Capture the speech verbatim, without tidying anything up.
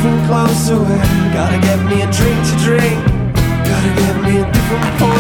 different clothes to wear. Gotta get me a drink to drink. Gotta get me a different